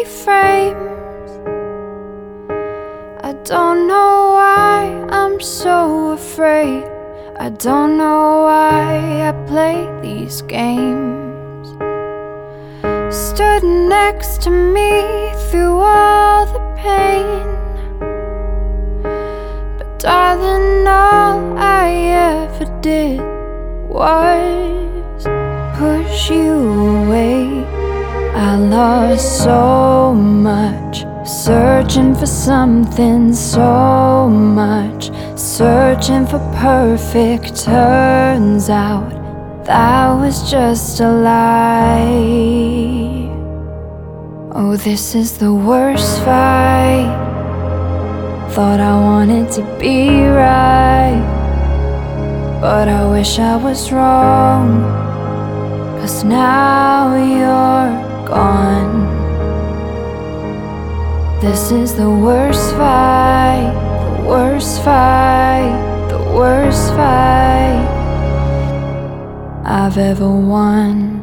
empty frames. I don't know why I'm so afraid. I don't know why I play these games. Stood next to me through all the pain, but darling, all I ever did was push you away. I lost so much, searching for something, so much, searching for perfect. Turns out that was just a lie. Oh, this is the worst fight. Thought I wanted to be right, but I wish I was wrong, 'cause now you're gone. This is the worst fight, the worst fight, the worst fight I've ever won.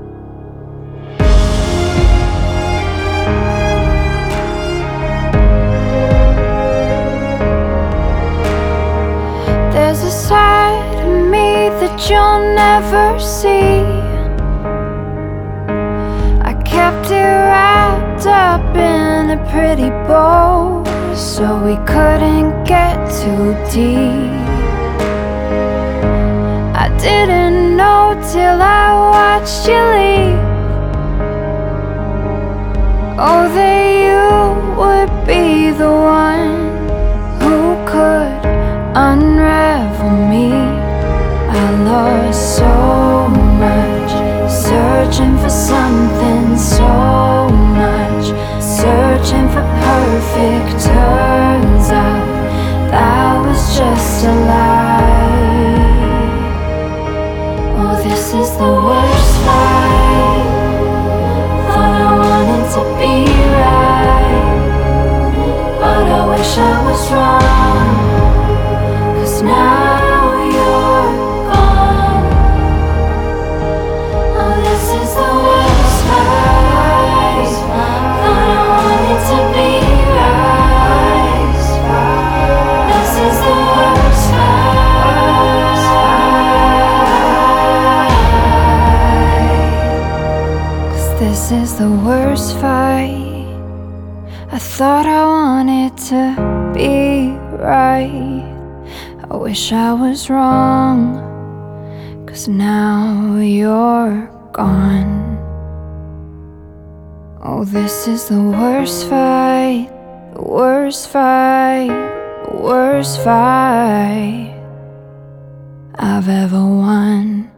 There's a side of me that you'll never see. I kept it wrapped up in a pretty bow, so we couldn't get too deep. I didn't know till I watched you leave. Oh, that you would be the one who could unravel me. I lost so much, searching for something, so much, searching for perfect. Turns out that was just a lie. Oh, this is the worst fight. Thought I wanted to be right, but I wish I was wrong, 'cause now you're gone. Oh, this is the worst fight. Thought I wanted to be right. This is the worst fight. 'Cause this is the worst fight. I thought I wanted to be right. I wish I was wrong, 'cause now you're gone. Oh, this is the worst fight, the worst fight, the worst fight I've ever won.